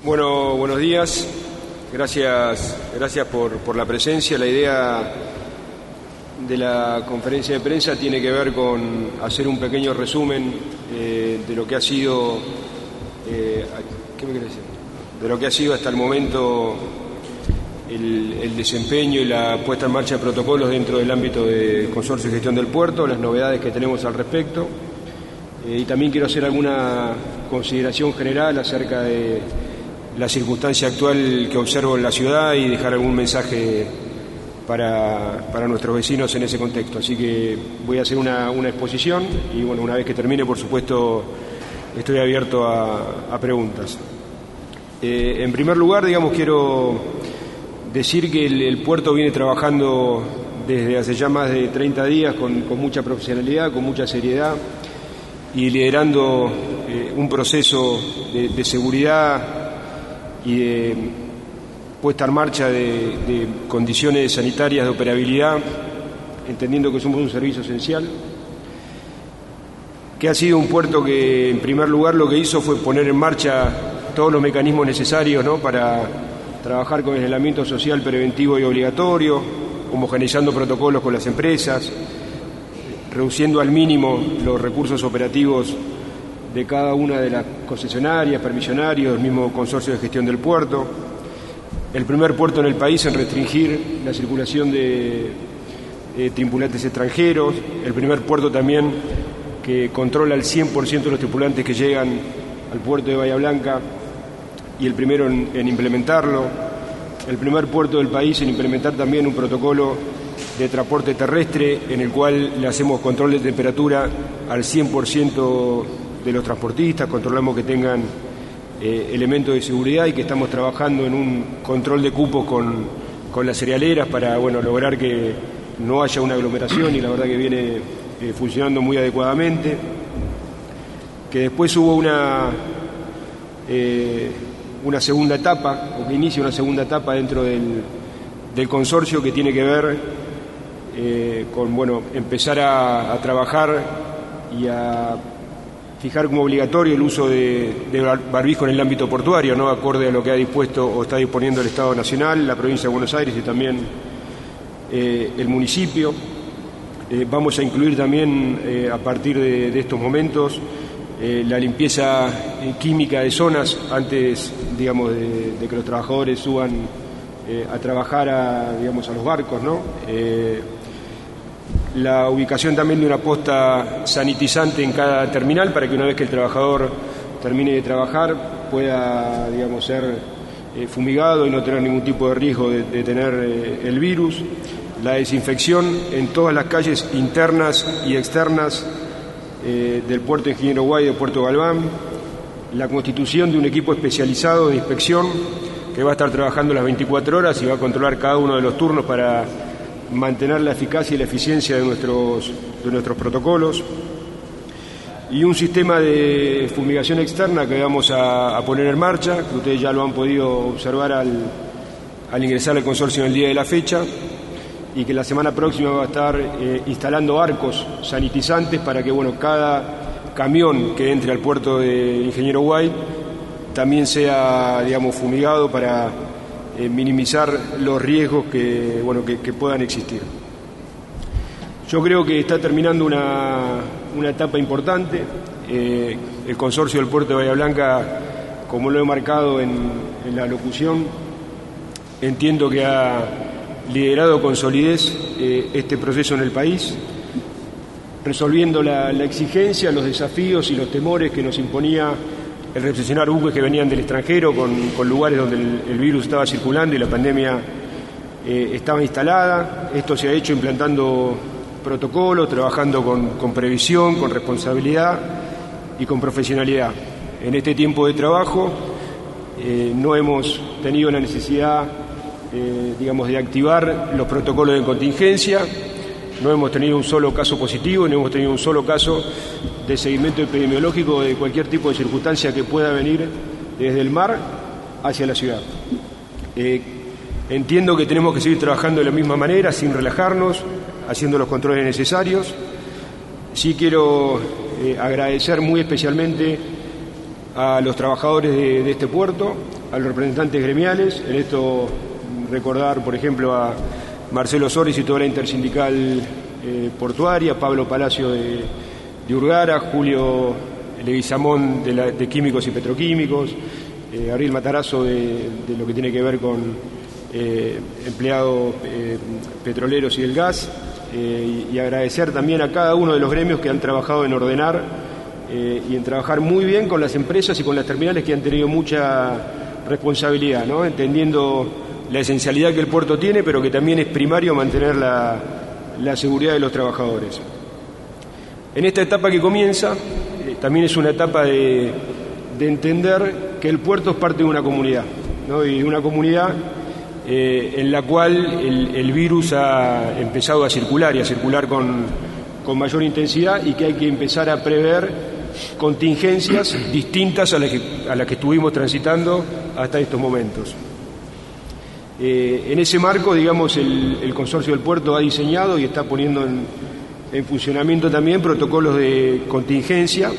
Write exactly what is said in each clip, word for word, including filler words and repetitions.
Bueno, buenos días. Gracias, gracias por, por la presencia. La idea de la conferencia de prensa tiene que ver con hacer un pequeño resumen eh, de lo que ha sido, eh, ¿qué me querés decir? De lo que ha sido hasta el momento el, el desempeño y la puesta en marcha de protocolos dentro del ámbito del Consorcio de Gestión del Puerto, las novedades que tenemos al respecto. Eh, y también quiero hacer alguna consideración general acerca de la circunstancia actual que observo en la ciudad y dejar algún mensaje para, para nuestros vecinos en ese contexto. Así que voy a hacer una, una exposición y bueno, una vez que termine, por supuesto, estoy abierto a, a preguntas. Eh, en primer lugar, digamos, quiero decir que el, el puerto viene trabajando desde hace ya más de treinta días con, con mucha profesionalidad, con mucha seriedad y liderando eh, un proceso de, de seguridad y de puesta en marcha de, de condiciones sanitarias de operabilidad, entendiendo que somos un servicio esencial, que ha sido un puerto que en primer lugar lo que hizo fue poner en marcha todos los mecanismos necesarios, ¿no?, para trabajar con el aislamiento social preventivo y obligatorio, homogeneizando protocolos con las empresas, reduciendo al mínimo los recursos operativos de cada una de las concesionarias, permisionarios, el mismo consorcio de gestión del puerto. El primer puerto en el país en restringir la circulación de eh, tripulantes extranjeros, el primer puerto también que controla el cien por ciento de los tripulantes que llegan al puerto de Bahía Blanca y el primero en, en implementarlo, el primer puerto del país en implementar también un protocolo de transporte terrestre en el cual le hacemos control de temperatura al cien por ciento de los transportistas, controlamos que tengan eh, elementos de seguridad y que estamos trabajando en un control de cupos con, con las cerealeras para bueno, lograr que no haya una aglomeración y la verdad que viene eh, funcionando muy adecuadamente. Que después hubo una, eh, una segunda etapa, o que inicia una segunda etapa dentro del, del consorcio que tiene que ver eh, con bueno, empezar a, a trabajar y a fijar como obligatorio el uso de, de barbijo en el ámbito portuario, ¿no?, acorde a lo que ha dispuesto o está disponiendo el Estado Nacional, la provincia de Buenos Aires y también eh, el municipio. Eh, vamos a incluir también eh, a partir de, de estos momentos eh, la limpieza eh, química de zonas antes, digamos, de, de que los trabajadores suban eh, a trabajar a, digamos, a los barcos, ¿no? Eh, la ubicación también de una posta sanitizante en cada terminal para que una vez que el trabajador termine de trabajar pueda, digamos, ser eh, fumigado y no tener ningún tipo de riesgo de, de tener eh, el virus. La desinfección en todas las calles internas y externas eh, del puerto Ingeniero Guay y del puerto Galván. La constitución de un equipo especializado de inspección que va a estar trabajando las veinticuatro horas y va a controlar cada uno de los turnos para mantener la eficacia y la eficiencia de nuestros, de nuestros protocolos, y un sistema de fumigación externa que vamos a, a poner en marcha, que ustedes ya lo han podido observar al, al ingresar al consorcio en el día de la fecha, y que la semana próxima va a estar eh, instalando arcos sanitizantes para que bueno, cada camión que entre al puerto de Ingeniero Guay también sea, digamos, fumigado para Eh, minimizar los riesgos que, bueno, que, que puedan existir. Yo creo que está terminando una, una etapa importante. Eh, el consorcio del puerto de Bahía Blanca, como lo he marcado en, en la locución, entiendo que ha liderado con solidez eh, este proceso en el país, resolviendo la, la exigencia, los desafíos y los temores que nos imponía el recepcionar buques que venían del extranjero con, con lugares donde el, el virus estaba circulando y la pandemia eh, estaba instalada. Esto se ha hecho implantando protocolos, trabajando con, con previsión, con responsabilidad y con profesionalidad. En este tiempo de trabajo eh, no hemos tenido la necesidad, eh, digamos, de activar los protocolos de contingencia. No hemos tenido un solo caso positivo, no hemos tenido un solo caso de seguimiento epidemiológico de cualquier tipo de circunstancia que pueda venir desde el mar hacia la ciudad. Eh, entiendo que tenemos que seguir trabajando de la misma manera, sin relajarnos, haciendo los controles necesarios. Sí quiero eh, agradecer muy especialmente a los trabajadores de, de este puerto, a los representantes gremiales. En esto recordar, por ejemplo, a Marcelo Soris y toda la intersindical eh, portuaria, Pablo Palacio de, de Urgara, Julio Leguizamón de, la, de Químicos y Petroquímicos, eh, Gabriel Matarazzo de, de lo que tiene que ver con eh, empleados eh, petroleros y del gas, eh, y, y agradecer también a cada uno de los gremios que han trabajado en ordenar eh, y en trabajar muy bien con las empresas y con las terminales, que han tenido mucha responsabilidad, ¿no? Entendiendo la esencialidad que el puerto tiene, pero que también es primario mantener la, la seguridad de los trabajadores. En esta etapa que comienza, eh, también es una etapa de, de entender que el puerto es parte de una comunidad, ¿no? Y de una comunidad eh, en la cual el, el virus ha empezado a circular y a circular con, con mayor intensidad, y que hay que empezar a prever contingencias distintas a las que, a las que estuvimos transitando hasta estos momentos. Eh, en ese marco, digamos, el, el Consorcio del Puerto ha diseñado y está poniendo en, en funcionamiento también protocolos de contingencia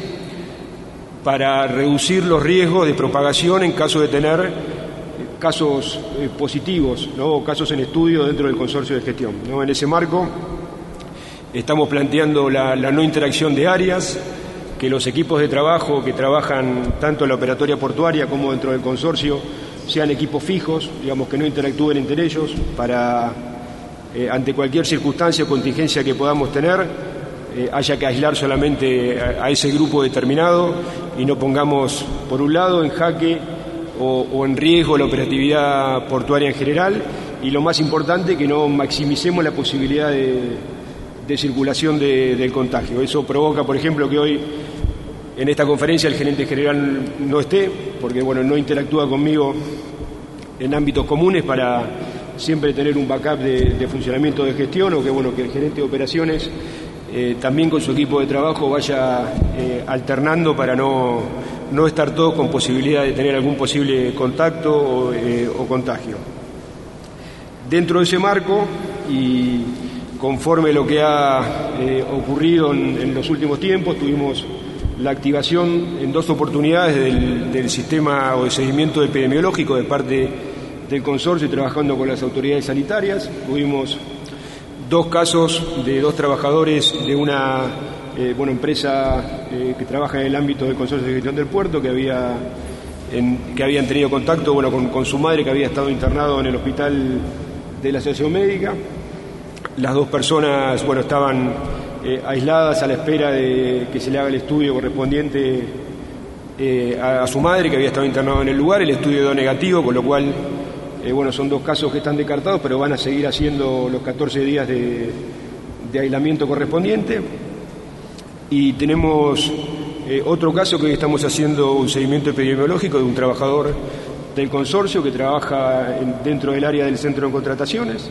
para reducir los riesgos de propagación en caso de tener casos eh, positivos, ¿no? O casos en estudio dentro del consorcio de gestión, ¿no? En ese marco estamos planteando la, la no interacción de áreas, que los equipos de trabajo que trabajan tanto en la operatoria portuaria como dentro del consorcio sean equipos fijos, digamos, que no interactúen entre ellos para, eh, ante cualquier circunstancia o contingencia que podamos tener, eh, haya que aislar solamente a, a ese grupo determinado y no pongamos, por un lado, en jaque o, o en riesgo la operatividad portuaria en general, y lo más importante, que no maximicemos la posibilidad de, de circulación de, del contagio. Eso provoca, por ejemplo, que hoy en esta conferencia el gerente general no esté, porque bueno, no interactúa conmigo en ámbitos comunes para siempre tener un backup de, de funcionamiento de gestión, o que bueno, que el gerente de operaciones eh, también con su equipo de trabajo vaya eh, alternando para no, no estar todos con posibilidad de tener algún posible contacto o, eh, o contagio. Dentro de ese marco, y conforme lo que ha eh, ocurrido en, en los últimos tiempos, tuvimos la activación en dos oportunidades del, del sistema o de seguimiento epidemiológico de parte del consorcio y trabajando con las autoridades sanitarias. Tuvimos dos casos de dos trabajadores de una eh, bueno, empresa eh, que trabaja en el ámbito del consorcio de gestión del puerto, que había en, que habían tenido contacto bueno, con, con su madre, que había estado internado en el hospital de la Asociación Médica. Las dos personas bueno, estaban eh, aisladas a la espera de que se le haga el estudio correspondiente eh, a, a su madre, que había estado internado en el lugar. El estudio dio negativo, con lo cual eh, bueno, son dos casos que están descartados, pero van a seguir haciendo los catorce días de, de aislamiento correspondiente. Y tenemos eh, otro caso que hoy estamos haciendo un seguimiento epidemiológico de un trabajador del consorcio que trabaja en, dentro del área del centro de contrataciones,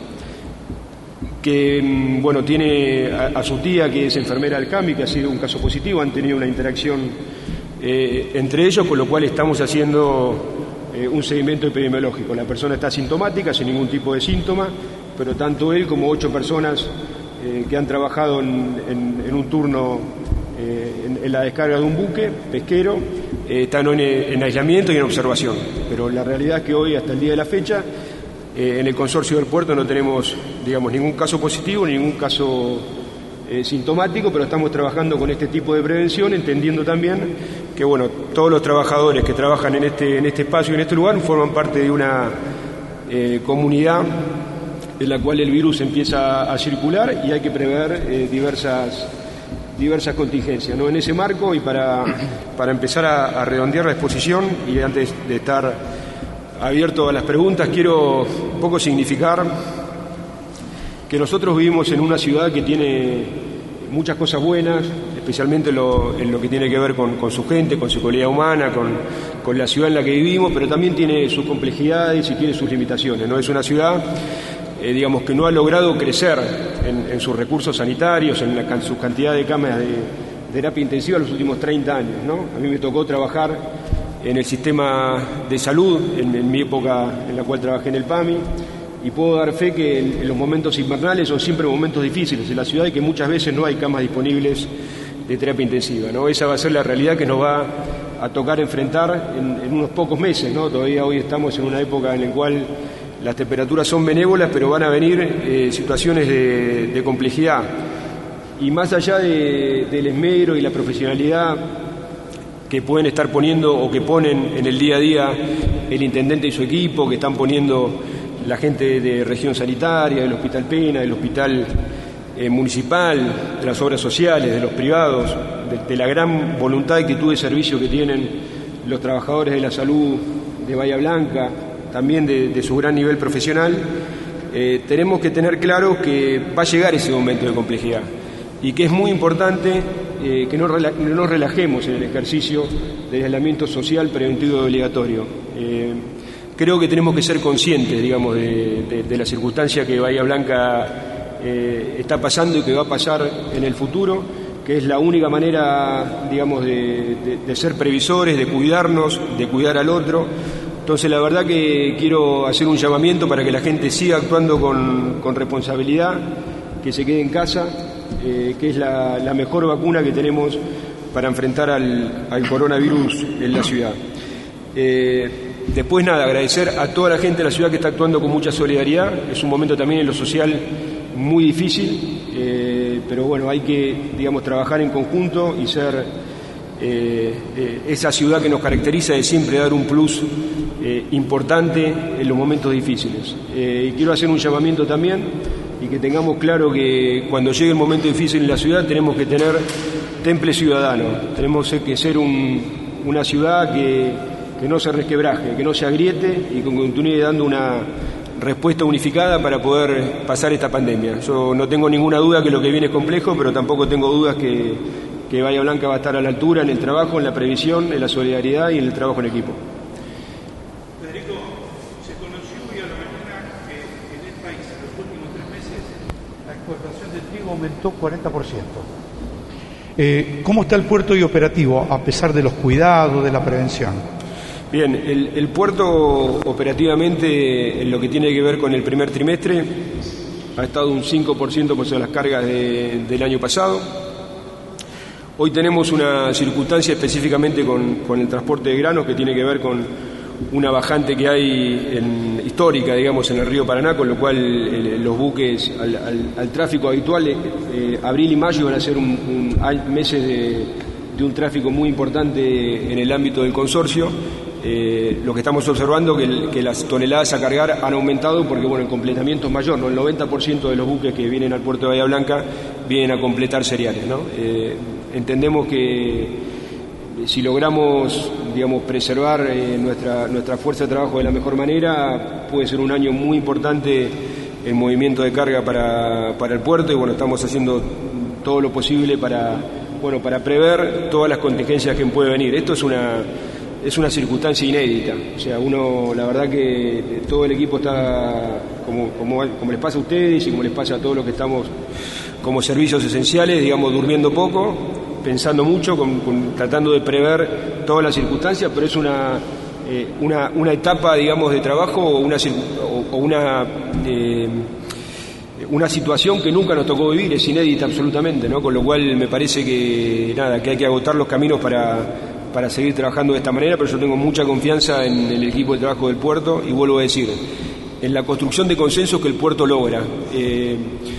que bueno, tiene a, a su tía, que es enfermera del CAMI, que ha sido un caso positivo. Han tenido una interacción eh, entre ellos, con lo cual estamos haciendo eh, un seguimiento epidemiológico. La persona está asintomática, sin ningún tipo de síntoma, pero tanto él como ocho personas eh, que han trabajado en, en, en un turno eh, en, en la descarga de un buque pesquero eh, están en, en aislamiento y en observación. Pero la realidad es que hoy, hasta el día de la fecha, Eh, en el consorcio del puerto no tenemos, digamos, ningún caso positivo, ningún caso eh, sintomático, pero estamos trabajando con este tipo de prevención, entendiendo también que, bueno, todos los trabajadores que trabajan en este, en este espacio y en este lugar forman parte de una eh, comunidad en la cual el virus empieza a circular, y hay que prever eh, diversas, diversas contingencias, ¿no? En ese marco, y para, para empezar a, a redondear la exposición, y antes de estar abierto a las preguntas, quiero un poco significar que nosotros vivimos en una ciudad que tiene muchas cosas buenas, especialmente lo, en lo que tiene que ver con, con su gente, con su calidad humana, con, con la ciudad en la que vivimos, pero también tiene sus complejidades y tiene sus limitaciones, ¿no? Es una ciudad, eh, digamos, que no ha logrado crecer en, en sus recursos sanitarios, en, la, en su cantidad de camas de, de terapia intensiva en los últimos treinta años, ¿no? A mí me tocó trabajar en el sistema de salud, en, en mi época en la cual trabajé en el PAMI, y puedo dar fe que en, en los momentos invernales son siempre momentos difíciles en la ciudad, y que muchas veces no hay camas disponibles de terapia intensiva, ¿no? Esa va a ser la realidad que nos va a tocar enfrentar en, en unos pocos meses, ¿no? Todavía hoy estamos en una época en la cual las temperaturas son benévolas, pero van a venir eh, situaciones de, de complejidad. Y más allá de, del esmero y la profesionalidad que pueden estar poniendo o que ponen en el día a día el intendente y su equipo, que están poniendo la gente de región sanitaria, del Hospital Pena, del Hospital eh, Municipal, de las obras sociales, de los privados, de, de la gran voluntad y actitud de servicio que tienen los trabajadores de la salud de Bahía Blanca, también de, de su gran nivel profesional, eh, tenemos que tener claro que va a llegar ese momento de complejidad y que es muy importante eh, que no rela- nos relajemos en el ejercicio del aislamiento social preventivo y obligatorio. Eh, creo que tenemos que ser conscientes, digamos, de, de, de la circunstancia que Bahía Blanca eh, está pasando y que va a pasar en el futuro, que es la única manera, digamos, de, de, de ser previsores, de cuidarnos, de cuidar al otro. Entonces, la verdad que quiero hacer un llamamiento para que la gente siga actuando con, con responsabilidad, que se quede en casa, eh, que es la, la mejor vacuna que tenemos para enfrentar al, al coronavirus en la ciudad. Eh, después, nada, agradecer a toda la gente de la ciudad que está actuando con mucha solidaridad. Es un momento también en lo social muy difícil, eh, pero bueno, hay que, digamos, trabajar en conjunto y ser Eh, eh, esa ciudad que nos caracteriza de siempre dar un plus eh, importante en los momentos difíciles. Eh, y quiero hacer un llamamiento también y que tengamos claro que cuando llegue el momento difícil en la ciudad tenemos que tener temple ciudadano, tenemos que ser un, una ciudad que, que no se resquebraje, que no se agriete y que continúe dando una respuesta unificada para poder pasar esta pandemia. Yo no tengo ninguna duda que lo que viene es complejo, pero tampoco tengo dudas que que Bahía Blanca va a estar a la altura en el trabajo, en la previsión, en la solidaridad y en el trabajo en equipo. Federico, se conoció hoy a la mañana que en el país en los últimos tres meses la exportación de trigo aumentó cuarenta por ciento. Eh, ¿Cómo está el puerto hoy operativo a pesar de los cuidados, de la prevención? Bien, el, el puerto operativamente en lo que tiene que ver con el primer trimestre ha estado un cinco por ciento por sobre las cargas de, del año pasado. Hoy tenemos una circunstancia específicamente con, con el transporte de granos que tiene que ver con una bajante que hay en, histórica, digamos, en el río Paraná, con lo cual eh, los buques al, al, al tráfico habitual, eh, abril y mayo van a ser un, un, hay meses de, de un tráfico muy importante en el ámbito del consorcio. Eh, lo que estamos observando que, el, que las toneladas a cargar han aumentado porque bueno, el completamiento es mayor, ¿no? El noventa por ciento de los buques que vienen al puerto de Bahía Blanca vienen a completar cereales, ¿no? Eh, entendemos que si logramos, digamos, preservar eh, nuestra, nuestra fuerza de trabajo de la mejor manera, puede ser un año muy importante en movimiento de carga para, para el puerto y bueno, estamos haciendo todo lo posible para, bueno, para prever todas las contingencias que pueden venir. Esto es una Es una circunstancia inédita, o sea, uno, la verdad que todo el equipo está, como, como, como les pasa a ustedes y como les pasa a todos los que estamos como servicios esenciales, digamos, durmiendo poco, pensando mucho, con, con, tratando de prever todas las circunstancias, pero es una, eh, una, una etapa, digamos, de trabajo o una, o, o una, eh, una situación que nunca nos tocó vivir, es inédita absolutamente, ¿no? Con lo cual me parece que, nada, que hay que agotar los caminos para para seguir trabajando de esta manera, pero yo tengo mucha confianza en el equipo de trabajo del puerto y vuelvo a decir, en la construcción de consensos que el puerto logra. Eh,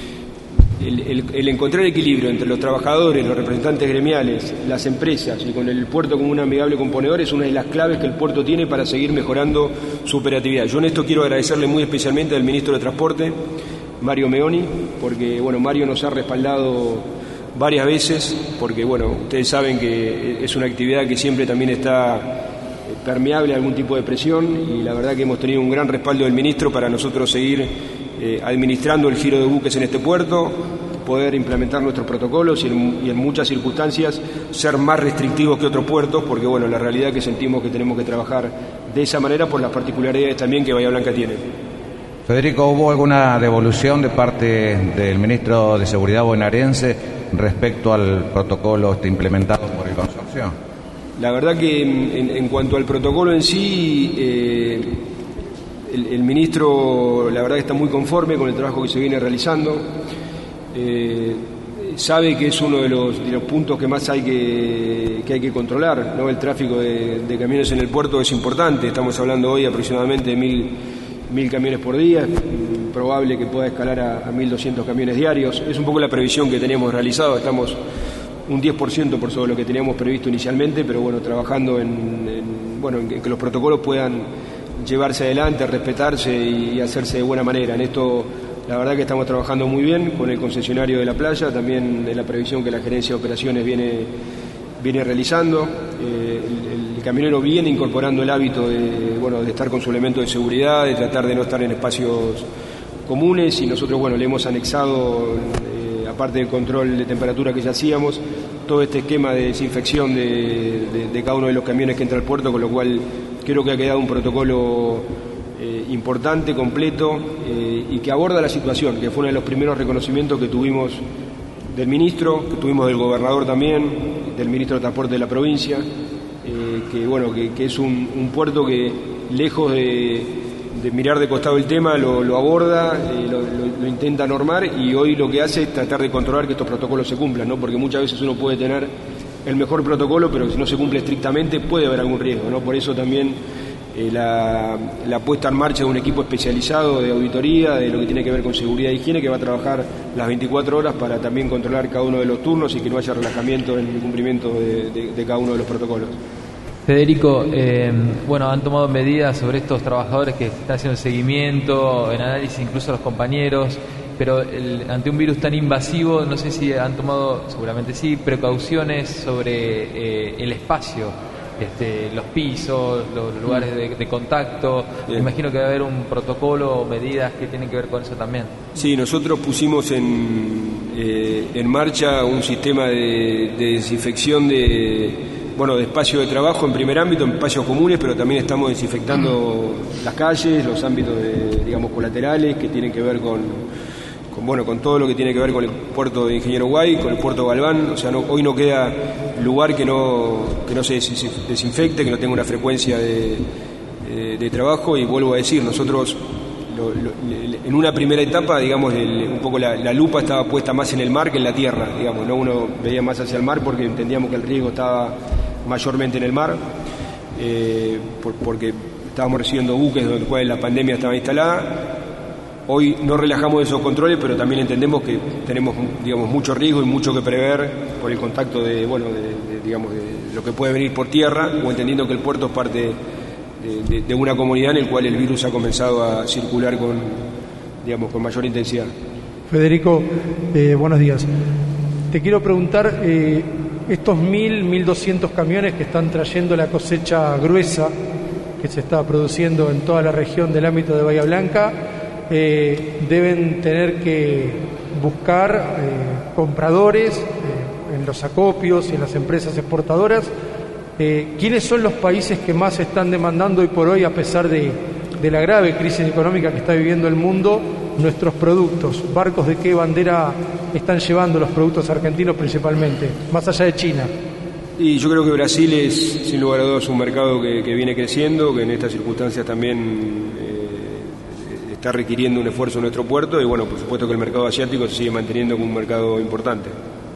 el, el, el encontrar equilibrio entre los trabajadores, los representantes gremiales, las empresas y con el puerto como un amigable componedor es una de las claves que el puerto tiene para seguir mejorando su operatividad. Yo en esto quiero agradecerle muy especialmente al ministro de Transporte, Mario Meoni, porque bueno, Mario nos ha respaldado varias veces, porque bueno, ustedes saben que es una actividad que siempre también está permeable a algún tipo de presión y la verdad que hemos tenido un gran respaldo del ministro para nosotros seguir eh, administrando el giro de buques en este puerto, poder implementar nuestros protocolos y en, y en muchas circunstancias ser más restrictivos que otros puertos, porque bueno, la realidad es que sentimos que tenemos que trabajar de esa manera por las particularidades también que Bahía Blanca tiene. Federico, ¿hubo alguna devolución de parte del ministro de Seguridad bonaerense respecto al protocolo implementado por el consorcio? La verdad que en, en cuanto al protocolo en sí, eh, el, el ministro la verdad que está muy conforme con el trabajo que se viene realizando. Eh, sabe que es uno de los, de los puntos que más hay que, que hay que controlar, ¿no? El tráfico de, de camiones en el puerto es importante, estamos hablando hoy aproximadamente de mil, mil camiones por día, es probable que pueda escalar a, a mil doscientos camiones diarios, es un poco la previsión que teníamos realizado, estamos un diez por ciento por sobre lo que teníamos previsto inicialmente, pero bueno, trabajando en, en, bueno, en que los protocolos puedan llevarse adelante, respetarse y hacerse de buena manera. En esto la verdad que estamos trabajando muy bien con el concesionario de la playa, también en la previsión que la gerencia de operaciones viene, viene realizando. Eh, el, el camionero viene incorporando el hábito de, bueno, de estar con su elemento de seguridad, de tratar de no estar en espacios comunes, y nosotros bueno, le hemos anexado, eh, aparte del control de temperatura que ya hacíamos, todo este esquema de desinfección de, de, de cada uno de los camiones que entra al puerto, con lo cual creo que ha quedado un protocolo eh, importante, completo, eh, y que aborda la situación, que fue uno de los primeros reconocimientos que tuvimos del ministro, que tuvimos del gobernador también, del ministro de Transporte de la provincia, eh, que bueno, que, que es un, un puerto que lejos de, de mirar de costado el tema, lo, lo aborda, eh, lo, lo, lo intenta normar, y hoy lo que hace es tratar de controlar que estos protocolos se cumplan, ¿no? Porque muchas veces uno puede tener el mejor protocolo, pero si no se cumple estrictamente puede haber algún riesgo, ¿no? Por eso también eh, la, la puesta en marcha de un equipo especializado de auditoría, de lo que tiene que ver con seguridad e higiene, que va a trabajar las veinticuatro horas para también controlar cada uno de los turnos y que no haya relajamiento en el cumplimiento de, de, de cada uno de los protocolos. Federico, eh, bueno, han tomado medidas sobre estos trabajadores que están haciendo seguimiento, en análisis incluso a los compañeros, pero el, ante un virus tan invasivo, no sé si han tomado, seguramente sí, precauciones sobre eh, el espacio, este, los pisos, los lugares de, de contacto. Me imagino que va a haber un protocolo o medidas que tienen que ver con eso también. Sí, nosotros pusimos en, eh, en marcha un sistema de, de desinfección de... bueno, de espacio de trabajo en primer ámbito, en espacios comunes, pero también estamos desinfectando las calles, los ámbitos de, digamos, colaterales que tienen que ver con, con, bueno, con todo lo que tiene que ver con el puerto de Ingeniero Guay, con el puerto Galván. O sea, no, hoy no queda lugar que no, que no se desinfecte, que no tenga una frecuencia de, de, de trabajo, y vuelvo a decir, nosotros lo, lo, en una primera etapa, digamos, el, un poco la, la lupa estaba puesta más en el mar que en la tierra, digamos, ¿no? Uno veía más hacia el mar porque entendíamos que el riesgo estaba mayormente en el mar, eh, por, porque estábamos recibiendo buques donde cual la pandemia estaba instalada. Hoy no relajamos esos controles, pero también entendemos que tenemos, digamos, mucho riesgo y mucho que prever por el contacto de, bueno, de, de, digamos, de lo que puede venir por tierra, o entendiendo que el puerto es parte de, de, de una comunidad en la cual el virus ha comenzado a circular con, digamos, con mayor intensidad. Federico, eh, buenos días. Te quiero preguntar, eh, estos mil, mil doscientos camiones que están trayendo la cosecha gruesa que se está produciendo en toda la región del ámbito de Bahía Blanca, eh, deben tener que buscar eh, compradores eh, en los acopios y en las empresas exportadoras. Eh, ¿Quiénes son los países que más están demandando hoy por hoy, a pesar de, de la grave crisis económica que está viviendo el mundo, nuestros productos? ¿Barcos de qué bandera están llevando los productos argentinos principalmente, más allá de China? Y yo creo que Brasil es, sin lugar a dudas, un mercado que, que viene creciendo, que en estas circunstancias también eh, está requiriendo un esfuerzo en nuestro puerto, y bueno, por supuesto que el mercado asiático se sigue manteniendo como un mercado importante.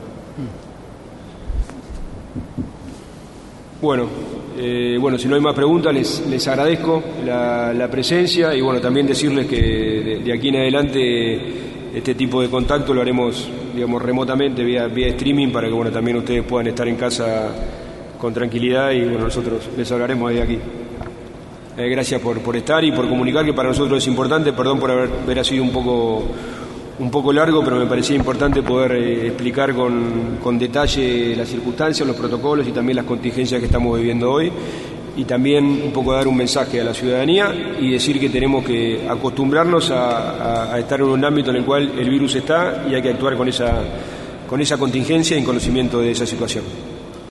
Bueno, eh, bueno, si no hay más preguntas, les, les agradezco la, la presencia, y bueno, también decirles que de, de aquí en adelante este tipo de contacto lo haremos, digamos, remotamente, vía, vía streaming, para que bueno, también ustedes puedan estar en casa con tranquilidad, y bueno, nosotros les hablaremos desde aquí. Eh, gracias por, por estar y por comunicar, que para nosotros es importante. Perdón por haber, haber sido un poco, un poco largo, pero me parecía importante poder eh, explicar con, con detalle las circunstancias, los protocolos y también las contingencias que estamos viviendo hoy, y también un poco dar un mensaje a la ciudadanía y decir que tenemos que acostumbrarnos a, a, a estar en un ámbito en el cual el virus está, y hay que actuar con esa, con esa contingencia y en conocimiento de esa situación.